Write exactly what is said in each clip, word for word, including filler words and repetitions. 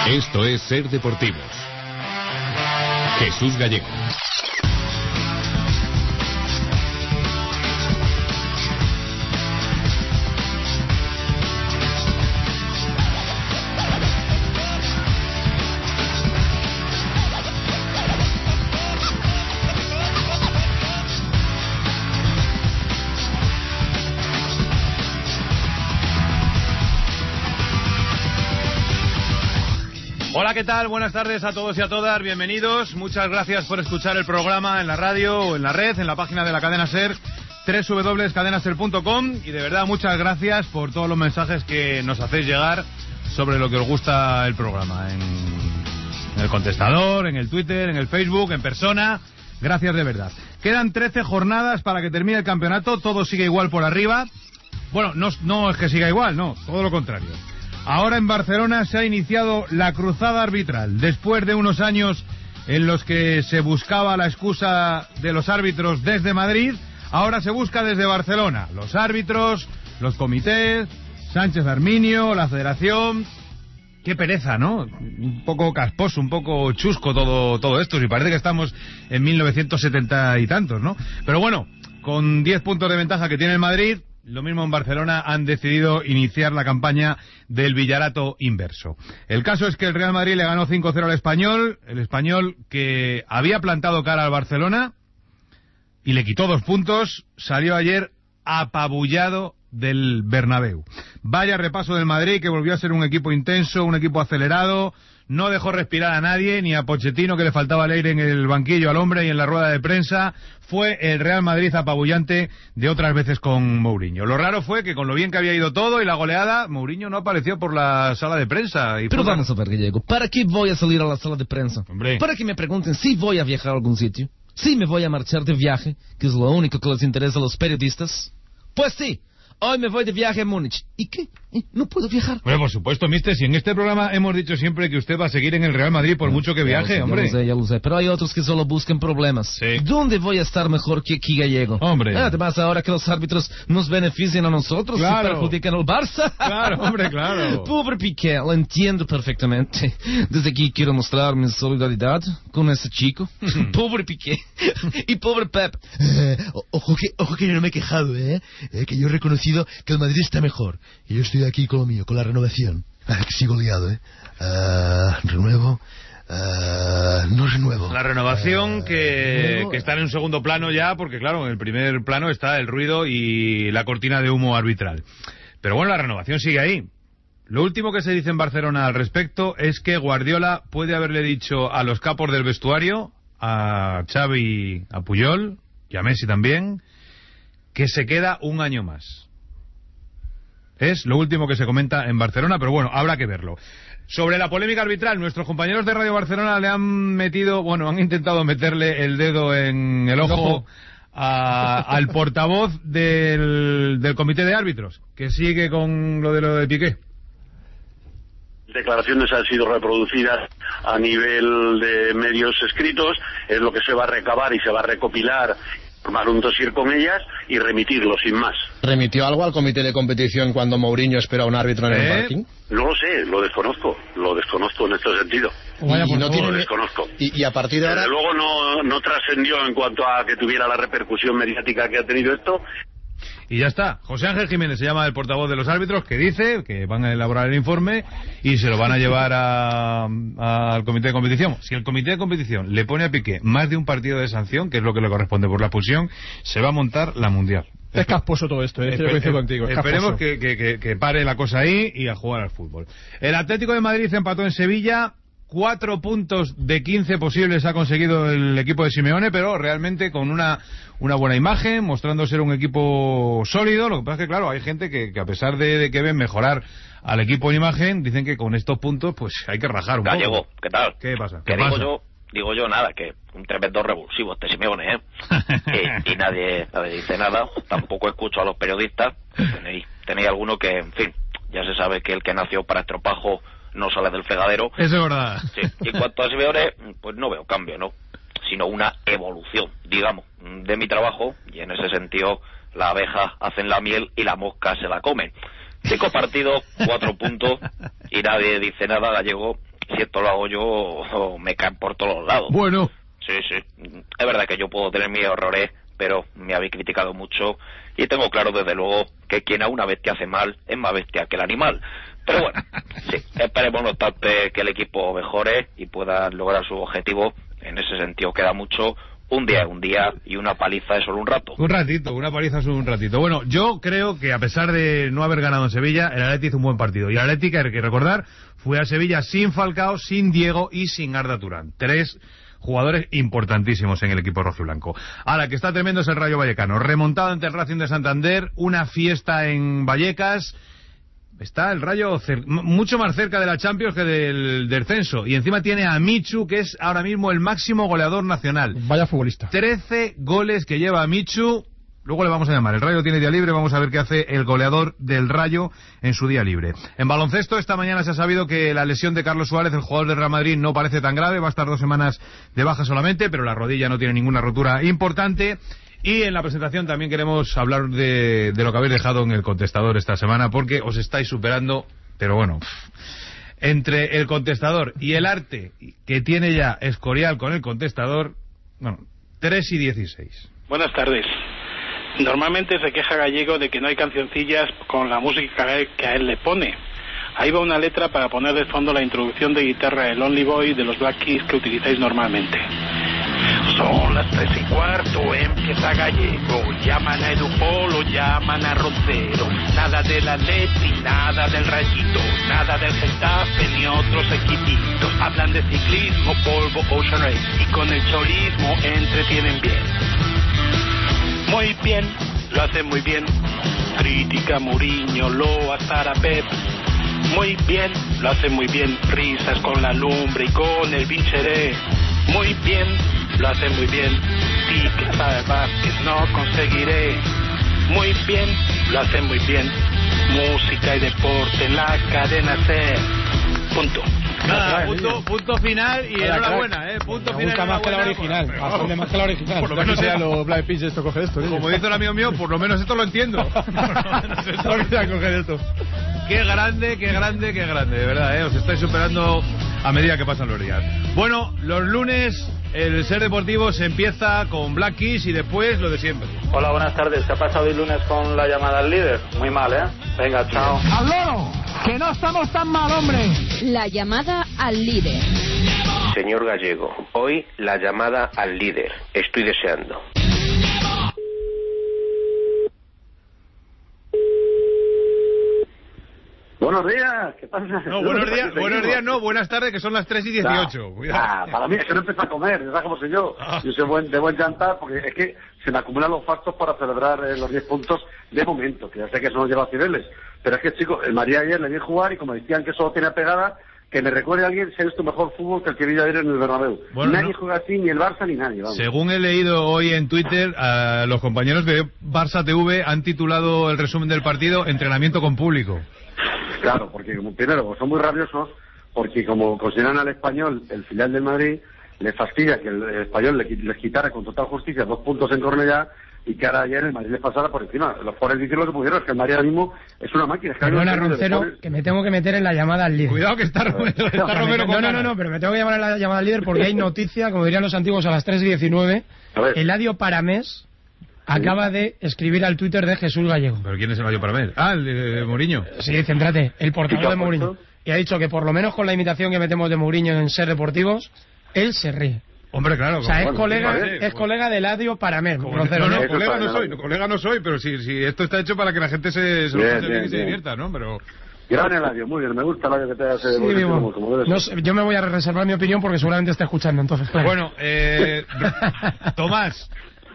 Esto es Ser Deportivos. Jesús Gallego. Hola, ¿qué tal? Buenas tardes a todos y a todas, bienvenidos. Muchas gracias por escuchar el programa en la radio o en la red, en la página de la cadena SER, doble u doble u doble u punto cadena ser punto com. Y de verdad, muchas gracias por todos los mensajes que nos hacéis llegar sobre lo que os gusta el programa. En, en el contestador, en el Twitter, en el Facebook, en persona. Gracias de verdad. Quedan trece jornadas para que termine el campeonato, todo sigue igual por arriba. Bueno, no, no es que siga igual, no, todo lo contrario. Ahora en Barcelona se ha iniciado la cruzada arbitral. Después de unos años en los que se buscaba la excusa de los árbitros desde Madrid, ahora se busca desde Barcelona. Los árbitros, los comités, Sánchez Arminio, la federación. Qué pereza, ¿no? Un poco casposo, un poco chusco todo, todo esto. Y parece que estamos en mil novecientos setenta y tantos, ¿no? Pero bueno, con diez puntos de ventaja que tiene el Madrid, lo mismo en Barcelona, han decidido iniciar la campaña del villarato inverso. El caso es que el Real Madrid le ganó cinco cero al Español, el Español que había plantado cara al Barcelona y le quitó dos puntos, salió ayer apabullado del Bernabéu. Vaya repaso del Madrid, que volvió a ser un equipo intenso, un equipo acelerado, no dejó respirar a nadie, ni a Pochettino, que le faltaba el aire en el banquillo al hombre y en la rueda de prensa. Fue el Real Madrid apabullante de otras veces con Mourinho. Lo raro fue que con lo bien que había ido todo y la goleada, Mourinho no apareció por la sala de prensa. Y Pero fue... vamos a ver, Gallego, ¿para qué voy a salir a la sala de prensa? Hombre. Para que me pregunten si voy a viajar a algún sitio, si me voy a marchar de viaje, que es lo único que les interesa a los periodistas. Pues sí. Hoy me voy de viaje a Múnich. ¿Y qué? ¿Eh? ¿No puedo viajar? Bueno, por supuesto, mister, si en este programa hemos dicho siempre que usted va a seguir en el Real Madrid por No, mucho que viaje, ya hombre. Ya lo sé, ya lo sé, pero hay otros que solo buscan problemas. Sí. ¿Dónde voy a estar mejor que aquí, Gallego? Hombre. Además, ahora que los árbitros nos benefician a nosotros, Claro. se perjudican al Barça. Claro, hombre, claro. Pobre Piqué, lo entiendo perfectamente. Desde aquí quiero mostrar mi solidaridad con ese chico. Pobre Piqué. Y pobre Pep. Eh, ojo que ojo que yo no me he quejado, ¿eh? eh que yo he reconocido que el Madrid está mejor. Y yo estoy aquí con lo mío, con la renovación. Ah, que sigo liado, ¿eh? Uh, renuevo. Uh, no renuevo. La renovación Uh, que, renuevo. que está en un segundo plano ya, porque claro, en el primer plano está el ruido y la cortina de humo arbitral. Pero bueno, la renovación sigue ahí. Lo último que se dice en Barcelona al respecto es que Guardiola puede haberle dicho a los capos del vestuario, a Xavi, a Puyol y a Messi también, que se queda un año más. Es lo último que se comenta en Barcelona, pero bueno, habrá que verlo. Sobre la polémica arbitral, nuestros compañeros de Radio Barcelona le han metido, bueno, han intentado meterle el dedo en el ojo, ojo. A, al portavoz del, del comité de árbitros, que sigue con lo de lo de Piqué. Declaraciones han sido reproducidas a nivel de medios escritos, es lo que se va a recabar y se va a recopilar, formar un dossier con ellas y remitirlo sin más. ¿Remitió algo al comité de competición cuando Mourinho espera a un árbitro en ¿Eh? el parking? No lo sé, lo desconozco, lo desconozco en este sentido. Y, y no tiene... Lo desconozco. Y, y a partir de ahora... Desde luego no, no trascendió en cuanto a que tuviera la repercusión mediática que ha tenido esto. Y ya está. José Ángel Jiménez se llama el portavoz de los árbitros, que dice que van a elaborar el informe y se lo van a llevar a, a, al comité de competición. Si el comité de competición le pone a Piqué más de un partido de sanción, que es lo que le corresponde por la expulsión, se va a montar la Mundial. Es casposo todo esto, ¿eh? Estoy de acuerdo contigo. Es Esperemos casposo. que, que, que, que pare la cosa ahí y a jugar al fútbol. El Atlético de Madrid empató en Sevilla. Cuatro puntos de quince posibles ha conseguido el equipo de Simeone, pero realmente con una una buena imagen, mostrando ser un equipo sólido. Lo que pasa es que, claro, hay gente que, que a pesar de, de que ven mejorar al equipo en imagen, dicen que con estos puntos pues hay que rajar un Gallego, poco. ¿qué tal? ¿Qué pasa? Que ¿Qué digo pasa? yo, digo yo nada, que un tremendo revulsivo este Simeone, ¿eh? y, y nadie, nadie dice nada. Tampoco escucho a los periodistas. Tenéis, tenéis alguno que, en fin, ya se sabe que el que nació para estropajo no sale del fregadero. Eso es verdad. Sí. Y en cuanto a Simeone, pues no veo cambio, ¿no? Sino una evolución, digamos, de mi trabajo, y en ese sentido la abeja hacen la miel y la mosca se la comen. Cinco partidos, cuatro puntos, y nadie dice nada, Gallego, si esto lo hago yo, me caen por todos lados. Bueno. Sí, sí. Es verdad que yo puedo tener mis errores, pero me habéis criticado mucho y tengo claro desde luego que quien a una bestia hace mal es más bestia que el animal. Pero bueno, sí, esperemos no obstante que el equipo mejore y pueda lograr su objetivo. En ese sentido queda mucho. Un día es un día y una paliza es solo un rato. Un ratito, una paliza es un ratito. Bueno, yo creo que a pesar de no haber ganado en Sevilla, el Atleti hizo un buen partido. Y el Atleti, que hay que recordar, fue a Sevilla sin Falcao, sin Diego y sin Arda Turán. Tres jugadores importantísimos en el equipo rojiblanco. Ahora, que está tremendo es el Rayo Vallecano. Remontado ante el Racing de Santander, una fiesta en Vallecas. Está el Rayo mucho más cerca de la Champions que del descenso. Y encima tiene a Michu, que es ahora mismo el máximo goleador nacional. Vaya futbolista. trece goles que lleva Michu. Luego le vamos a llamar. El Rayo tiene día libre. Vamos a ver qué hace el goleador del Rayo en su día libre. En baloncesto, esta mañana se ha sabido que la lesión de Carlos Suárez, el jugador del Real Madrid, no parece tan grave. Va a estar dos semanas de baja solamente, pero la rodilla no tiene ninguna rotura importante. Y en la presentación también queremos hablar de, de lo que habéis dejado en el contestador esta semana, porque os estáis superando, pero bueno, entre el contestador y el arte que tiene ya Escorial con el contestador, bueno, tres y dieciséis. Buenas tardes. Normalmente se queja Gallego de que no hay cancioncillas con la música que a él le pone. Ahí va una letra para poner de fondo la introducción de guitarra del Lonely Boy de los Black Keys que utilizáis normalmente. Son las tres y cuarto, empieza Gallego, llaman a Edupolo, llaman a Roncero, nada del Atleti, nada del Rayito, nada del Getafe ni otros equipitos, hablan de ciclismo, polvo, Ocean Race y con el chorismo entretienen bien. Muy bien, lo hacen muy bien, crítica Mourinho, Loa, Sara, Pep. Muy bien, lo hacen muy bien, risas con la lumbre y con el Vincheré. Muy bien, lo hacen muy bien, ti que sabes Vázquez no conseguiré. Muy bien, lo hacen muy bien, música y deporte en la cadena SER. Punto. Nada, punto, punto final y Hola, enhorabuena, eh, punto me final. gusta más que la original, Pero, bastante más que la original. Por lo menos sea sea los Black Peas esto coge esto. Como dice el amigo mío, por lo menos esto lo entiendo. Por lo menos coger esto. Qué grande, qué grande, qué grande, de verdad, eh, os estáis superando a medida que pasan los días. Bueno, los lunes el Ser Deportivo se empieza con Black Keys y después lo de siempre. Hola, buenas tardes. ¿Qué ha pasado el lunes con la llamada al líder? Muy mal, ¿eh? Venga, chao. ¡Al loro! ¡Que no estamos tan mal, hombre! La llamada al líder. Señor Gallego, hoy la llamada al líder. Estoy deseando. Buenos días, ¿qué pasa? No, buenos días, buenos días no, buenas tardes, que son las tres y dieciocho. Ah, para mí es que no empiezo a comer, ¿sabes cómo soy yo? Ah. Yo soy buen, de buen jantar, porque es que se me acumulan los factos para celebrar eh, los diez puntos de momento, que ya sé que eso nos lleva a Cibeles. Pero es que, chicos, el María ayer le vi jugar y como decían que solo tiene pegada, que me recuerde a alguien si ha visto mejor fútbol que el que vi ayer en el Bernabéu. Bueno, nadie no. juega así, ni el Barça ni nadie. Vamos. Según he leído hoy en Twitter, a los compañeros de Barça T V han titulado el resumen del partido Entrenamiento con público. Claro, porque como, primero son muy rabiosos, porque como consideran al Español el filial del Madrid, les fastidia que el Español les quitara con total justicia dos puntos en Cornellá y que ahora ayer el Madrid les pasara por encima. Los pobres dicen lo que pudieron, es que el Madrid ahora mismo es una máquina. Es que Perdona, Roncero, pobres... que me tengo que meter en la llamada al líder. Cuidado que está Romero. Está Romero no, no, no, no, pero me tengo que llamar en la llamada al líder porque hay noticia, como dirían los antiguos, a las tres y diecinueve. Eladio Paramés acaba de escribir al Twitter de Jesús Gallego. ¿Pero quién es Eladio Paramés? Ah, el de, de Mourinho. Sí, céntrate, el portavoz de Mourinho. Y ha dicho que por lo menos con la imitación que metemos de Mourinho en Ser Deportivos, él se ríe. Hombre, claro. O sea, es bueno, colega, vale, es bueno. colega de Eladio Paramés. No, no, no, no, colega no soy, no, colega no soy, pero si, si esto está hecho para que la gente se, se, bien, lo bien, y se divierta, ¿no? Pero... Gran Eladio, muy bien, me gusta el Eladio que te hace. Sí, como, como no sé, yo me voy a reservar mi opinión porque seguramente está escuchando, entonces, claro. Bueno, eh, Tomás,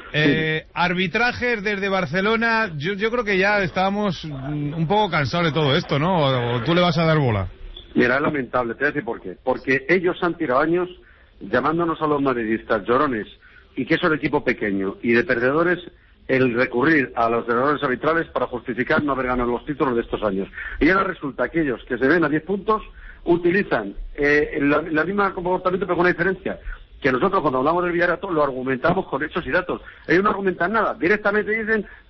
eh, sí. arbitrajes desde Barcelona, yo, yo creo que ya estábamos un poco cansados de todo esto, ¿no? O, o tú le vas a dar bola. Mira, es lamentable, te voy a decir por qué. Porque ellos han tirado años llamándonos a los madridistas llorones y que es un equipo pequeño y de perdedores el recurrir a los errores arbitrales para justificar no haber ganado los títulos de estos años. Y ahora resulta que ellos, que se ven a diez puntos, utilizan eh, la, la misma comportamiento pero con una diferencia. Que nosotros cuando hablamos del Villarreal lo argumentamos con hechos y datos. Ellos no argumentan nada. Directamente dicen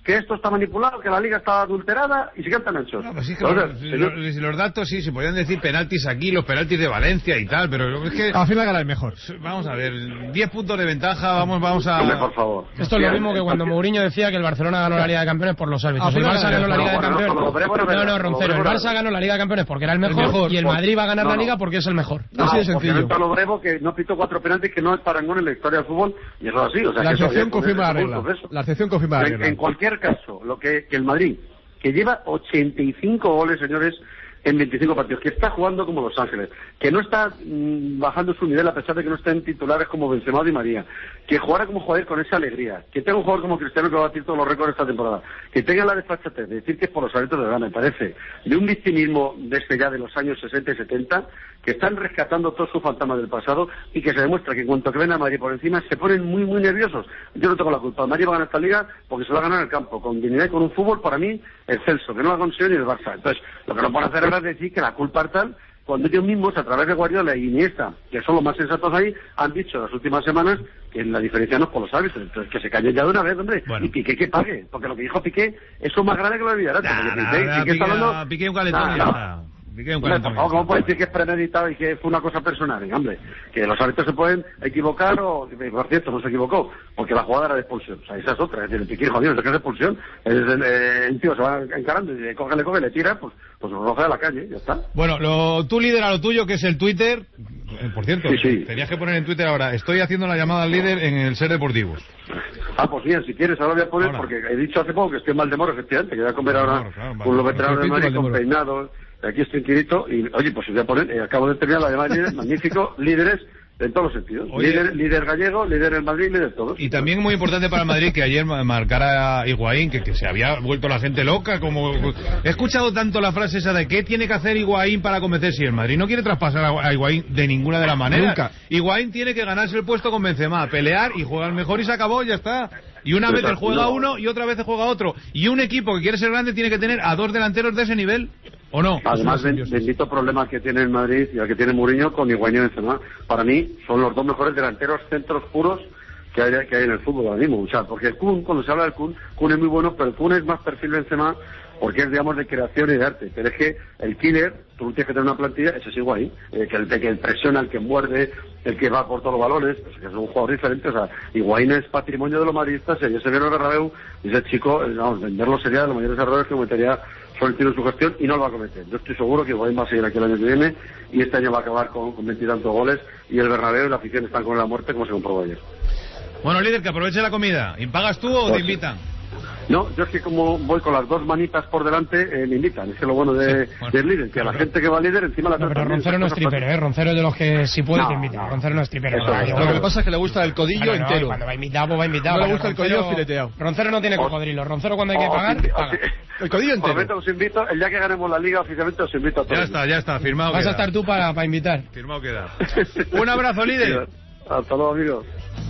que esto está manipulado, que la liga está adulterada y se quedan tan anchos. No, pues sí que los, los, los, los datos sí, se podían decir penaltis aquí, los penaltis de Valencia y tal, pero es que... Al final gana el mejor. Vamos a ver, diez puntos de ventaja, vamos vamos a... Hombre, por favor. Esto es lo mismo que cuando Mourinho decía que el Barcelona ganó la Liga de Campeones por los árbitros. El Barça ganó la Liga de Campeones... No, no, Roncero, el Barça ganó la Liga de Campeones porque era el mejor y el Madrid va a ganar la Liga porque es el mejor. Así de sencillo. No, lo brevo que no pitó cuatro penaltis que no es parangón en la historia del fútbol y eso es así. O sea, la que excepción confirma la regla. La excepción confirma la regla. En cualquier caso, lo que que el Madrid, que lleva ochenta y cinco goles, señores, en veinticinco partidos, que está jugando como Los Ángeles, que no está mmm, bajando su nivel a pesar de que no estén titulares como Benzema o Di María, que jugara como jugador con esa alegría, que tenga un jugador como Cristiano que va a batir todos los récords esta temporada, que tenga la desfachatez de decir que es por los árbitros de verdad, me parece, de un victimismo desde ya de los años sesenta y setenta, que están rescatando todos sus fantasmas del pasado y que se demuestra que en cuanto que ven a Madrid por encima se ponen muy muy nerviosos. Yo no tengo la culpa, Madrid va a ganar esta liga porque se va a ganar en el campo, con dignidad y con un fútbol para mí excelso, que no lo ha conseguido ni el Barça. Entonces, lo que no pueden hacer ahora es decir que la culpa es tal cuando ellos mismos, a través de Guardiola y Iniesta, que son los más sensatos ahí, han dicho en las últimas semanas que la diferencia no es por los árbitros. Entonces, que se callen ya de una vez, hombre, bueno. Y Piqué que pague, porque lo que dijo Piqué, eso es más grande que lo de Villarata. Nah, porque nah, Piqué, nah, Piqué Piqué, está hablando... Piqué un calentón nah, y ya está. Piqué un hombre, por favor, ¿cómo puede decir que es premeditado y que fue una cosa personal? Venga, hombre, que los árbitros se pueden equivocar o, por cierto, no se equivocó, porque la jugada era de expulsión. O sea, esa es otra, es decir, el Piqué, jodido, no es que es de expulsión. Es el, el tío se va encarando y coge, le coge, le tira, pues, pues lo roja de la calle, ya está. Bueno, lo, tú líder a lo tuyo, que es el Twitter. Por cierto, sí, sí. Tenías que poner en Twitter ahora, estoy haciendo la llamada al líder en el Ser Deportivos. Ah, pues bien, si quieres, ahora voy a poner, ahora. Porque he dicho hace poco que estoy en Valdemoro, efectivamente, que voy a comer ahora claro, claro, con los veteranos de Madrid, con peinados, aquí estoy tirito, y oye, pues voy a poner, eh, acabo de terminar la llamada líder, magnífico, líderes, en todos los sentidos. Oye, líder, líder gallego, líder en Madrid, líder todos. Y también muy importante para el Madrid que ayer marcara Higuaín, que, que se había vuelto la gente loca. Como he escuchado tanto la frase esa de ¿qué tiene que hacer Higuaín para convencer? Si el Madrid no quiere traspasar a Higuaín de ninguna de las maneras. Nunca. Higuaín tiene que ganarse el puesto con Benzema, pelear y jugar mejor y se acabó, ya está. Y una vez él juega uno y otra vez juega otro. Y un equipo que quiere ser grande tiene que tener a dos delanteros de ese nivel. ¿O no? Además, bendito problema que tiene el Madrid y el que tiene Mourinho con Higuaín y Benzema. Para mí, son los dos mejores delanteros centros puros que hay, que hay en el fútbol ahora mismo. O sea, porque el Kun, cuando se habla del Kun, Kun es muy bueno, pero el Kun es más perfil Benzema porque es, digamos, de creación y de arte. Pero es que el killer, tú tienes que tener una plantilla, ese es Higuaín, eh, que el que presiona, el que muerde, el que va por todos los balones, pues, que es un jugador diferente. O sea, Higuaín es patrimonio de los madridistas, y ayer se vio en el Bernabéu, y ese chico, eh, vamos, venderlo sería de los mayores errores que cometería Florentino en su gestión, y no lo va a cometer. Yo estoy seguro que Higuaín va a seguir aquí el año que viene, y este año va a acabar con, con veintitantos goles, y el Bernabéu y la afición están con la muerte, como se comprobó ayer. Bueno, líder, que aproveche la comida. ¿Y pagas tú o pues te invitan? No, yo es que como voy con las dos manitas por delante, eh, me invitan. Es que lo bueno de, sí, bueno, del líder, que a la gente que va líder encima la trata. No, pero Roncero no es tripero, ¿eh? Roncero es de los que si puede no, te invita. No. Roncero no es tripero. Eso, eso, lo que pasa es que le gusta el codillo bueno, entero. No, cuando va invitado, pues va invitado. No le gusta el codillo fileteado. Roncero no tiene cocodrilo. Roncero cuando hay que pagar, os, paga. Os, el codillo entero. Prometo, os invito, el día que ganemos la liga oficialmente os invito a todos. Ya está, ya está, firmado Vas queda. a estar tú para, para invitar. Firmado queda. Un abrazo, líder. Hasta luego, amigos.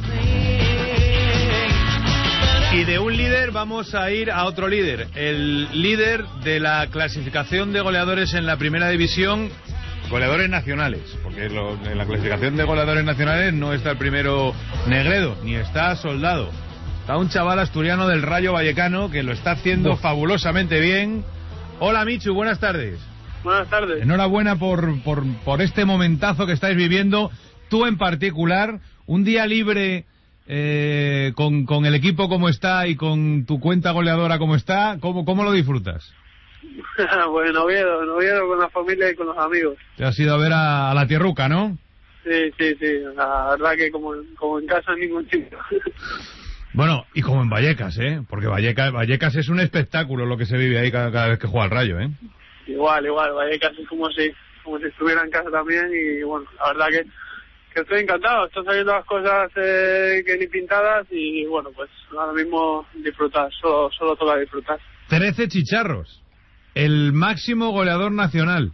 Y de un líder vamos a ir a otro líder, el líder de la clasificación de goleadores en la primera división, goleadores nacionales, porque lo, en la clasificación de goleadores nacionales no está el primero Negredo, ni está Soldado. Está un chaval asturiano del Rayo Vallecano que lo está haciendo Uf. fabulosamente bien. Hola Michu, buenas tardes. Buenas tardes. Enhorabuena por, por, por este momentazo que estáis viviendo, tú en particular, un día libre... Eh, con, con el equipo como está y con tu cuenta goleadora como está, ¿cómo, cómo lo disfrutas? Pues en Oviedo, en Oviedo con la familia y con los amigos. Te has ido a ver a, a la tierruca, ¿no? Sí, sí, sí, la verdad que como, como en casa en ningún sitio. Bueno, y como en Vallecas, ¿eh? Porque Vallecas, Vallecas es un espectáculo lo que se vive ahí cada, cada vez que juega el Rayo, ¿eh? Igual, igual, Vallecas es como si, como si estuviera en casa también y bueno, la verdad que que estoy encantado, están saliendo las cosas eh, que ni pintadas y bueno, pues ahora mismo disfrutar, solo, solo toca disfrutar. trece chicharros, el máximo goleador nacional.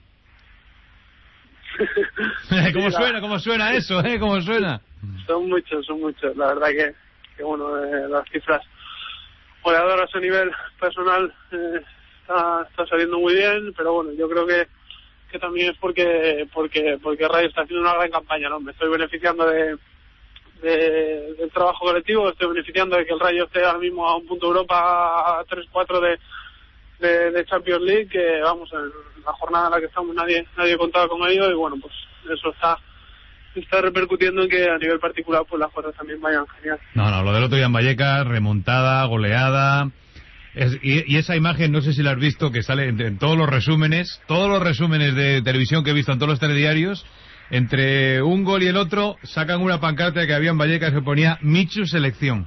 ¿Cómo sí, suena? La... ¿Cómo suena eso? ¿Eh? ¿Cómo suena? Son muchos, son muchos, la verdad que, que bueno, eh, las cifras goleadoras a nivel personal eh, está, está saliendo muy bien, pero bueno, yo creo que que también es porque porque porque Radio está haciendo una gran campaña, ¿no? Me estoy beneficiando de, de, del trabajo colectivo, estoy beneficiando de que el Rayo esté ahora mismo a un punto de Europa, a tres cuatro de, de, de Champions League, que vamos, en la jornada en la que estamos nadie nadie contaba con ello, y bueno, pues eso está está repercutiendo en que a nivel particular pues las cosas también vayan genial. No, no, lo del otro día en Vallecas, remontada, goleada, es, y, y esa imagen, no sé si la has visto, que sale en, en todos los resúmenes, todos los resúmenes de televisión que he visto en todos los telediarios. Entre un gol y el otro sacan una pancarta que había en Vallecas que ponía Michu Selección.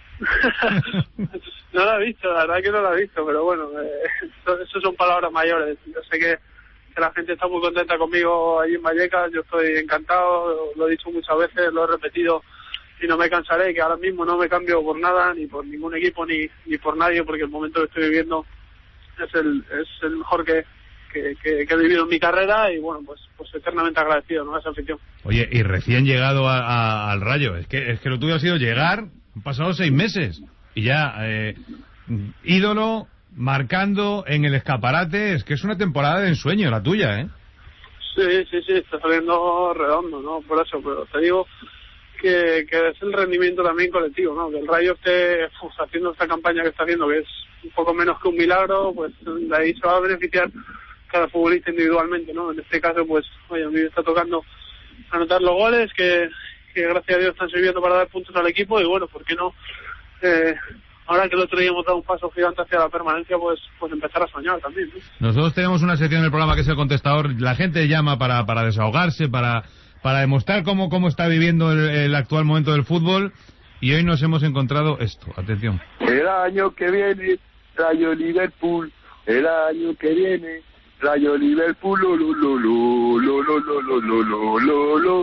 No la he visto, la verdad que no la he visto, pero bueno, eh, eso, eso son palabras mayores. Yo sé que, que la gente está muy contenta conmigo allí en Vallecas, yo estoy encantado, lo he dicho muchas veces, lo he repetido y no me cansaré, que ahora mismo no me cambio por nada, ni por ningún equipo, ni, ni por nadie, porque el momento que estoy viviendo es el, es el mejor que Que, que, que he vivido en mi carrera, y bueno, pues pues eternamente agradecido, ¿no?, a esa afición. Oye, y recién llegado a, a, al Rayo, es que es que lo tuyo ha sido llegar, han pasado seis meses y ya eh, ídolo, marcando en el escaparate, es que es una temporada de ensueño la tuya, ¿eh? Sí, sí, sí, está saliendo redondo, ¿no? Por eso, pero te digo que, que es el rendimiento también colectivo, ¿no? Que el Rayo esté uf, haciendo esta campaña que está haciendo, que es un poco menos que un milagro, pues de ahí se va a beneficiar cada futbolista individualmente, ¿no? En este caso, pues, oye, a mí me está tocando anotar los goles que, que gracias a Dios están sirviendo para dar puntos al equipo, y bueno, ¿por qué no? Eh, ahora que el otro día hemos dado un paso gigante hacia la permanencia, pues pues empezar a soñar también, ¿no? Nosotros tenemos una sección en el programa que es el contestador, la gente llama para para desahogarse, para para demostrar cómo cómo está viviendo el, el actual momento del fútbol, y hoy nos hemos encontrado esto, atención. El año que viene, Rayo Liverpool, el año que viene, Rayo Liverpool, lo, lo, lo, lo, lo, lo, lo, lo, lo, lo, lo,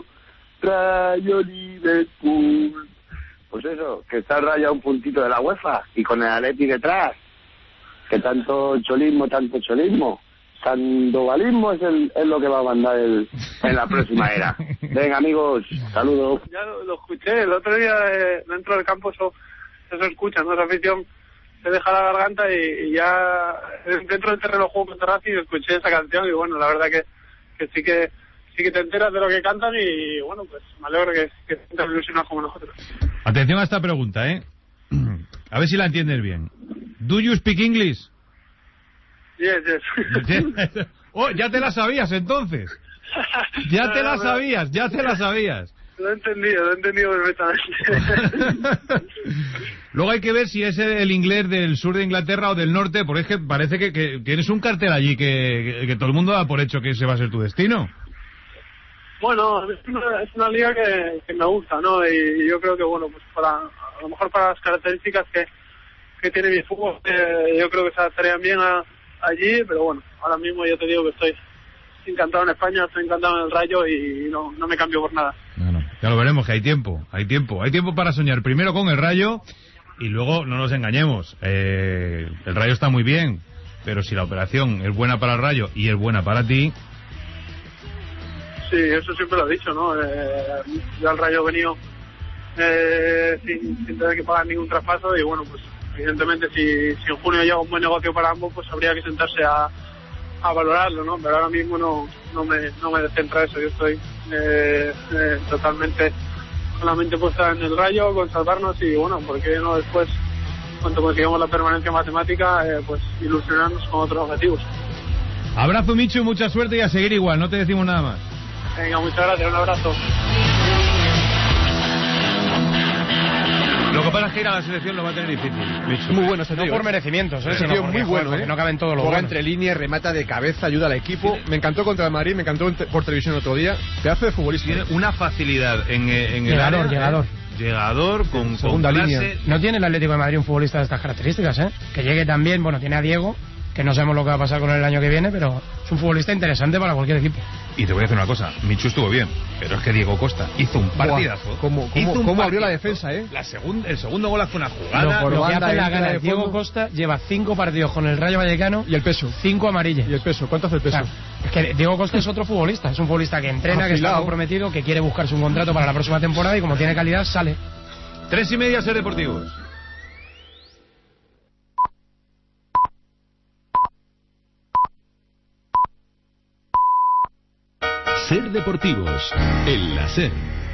Rayo Liverpool. Pues eso, que está el Rayo a un puntito de la UEFA y con el Atleti detrás. Que tanto cholismo, tanto cholismo. Sandovalismo es, el, es lo que va a mandar el, en la próxima era. Venga, amigos, saludos. Ya lo, lo escuché, el otro día eh, dentro del campo eso, eso escucha, ¿no? Esa afición se deja la garganta, y, y ya dentro del terreno de juego contra Racing escuché esa canción, y bueno, la verdad que, que sí que sí que te enteras de lo que cantan, y bueno, pues me alegro que, que estén ilusionados como nosotros. Atención a esta pregunta, ¿eh? A ver si la entiendes bien. ¿Do you speak English? Yes, yes. Oh, ya te la sabías entonces. Ya te la sabías, ya te la sabías. Lo he entendido, lo he entendido perfectamente. Luego hay que ver si es el inglés del sur de Inglaterra o del norte, porque es que parece que, que tienes un cartel allí que, que, que todo el mundo da por hecho que ese va a ser tu destino. Bueno, es una, es una liga que, que me gusta, ¿no? Y, y yo creo que, bueno, pues para a lo mejor para las características que, que tiene mi fútbol, eh, yo creo que se adaptarían bien a, allí, pero bueno, ahora mismo yo te digo que estoy encantado en España, estoy encantado en el Rayo, y no, no me cambio por nada. Bueno, ya lo veremos, que hay tiempo, hay tiempo, hay tiempo para soñar primero con el Rayo, y luego no nos engañemos, eh, el Rayo está muy bien, pero si la operación es buena para el Rayo y es buena para ti... Sí, eso siempre lo he dicho, ¿no? Eh, yo al Rayo he venido eh, sin, sin tener que pagar ningún traspaso, y bueno, pues evidentemente si, si en junio llega un buen negocio para ambos, pues habría que sentarse a, a valorarlo, ¿no? Pero ahora mismo no no me no me centra eso, yo estoy eh, eh, totalmente con la mente puesta en el Rayo, con salvarnos, y bueno, ¿por qué no después, cuando consigamos la permanencia matemática, eh, pues ilusionarnos con otros objetivos? Abrazo, Michu, mucha suerte, y a seguir igual, no te decimos nada más. Venga, muchas gracias, un abrazo. Lo que pasa es que ir a la selección lo va a tener difícil, Michu. Muy bueno este tío. No por merecimientos, ¿eh? Este Sino tío porque muy bueno, juega, ¿eh? No caben todos los Juega buenos. entre líneas, remata de cabeza, ayuda al equipo. Me encantó contra el Madrid, me encantó por televisión el otro día. Pedazo de futbolista. Tiene una facilidad en, en el Llegador, área, llegador. ¿eh? Llegador, con, segunda con línea. clase. No tiene el Atlético de Madrid un futbolista de estas características, ¿eh? Que llegue también, bueno, tiene a Diego, que no sabemos lo que va a pasar con él el año que viene, pero es un futbolista interesante para cualquier equipo. Y te voy a decir una cosa, Michu estuvo bien, pero es que Diego Costa hizo un partidazo. ¿Cómo, cómo, hizo un cómo abrió partidazo. la defensa, eh? La segunda, el segundo gol fue una jugada. Lo, lo que banda, hace la entra gana de Diego fondo. Costa lleva cinco partidos con el Rayo Vallecano Y el peso. cinco amarillas. Y el peso, ¿cuánto hace el peso? Claro, es que Diego Costa es otro futbolista, es un futbolista que entrena, que Afilado. está comprometido, que quiere buscarse un contrato para la próxima temporada, y como tiene calidad, sale. Tres y media, Ser Deportivos. Ser Deportivos, en la Ser.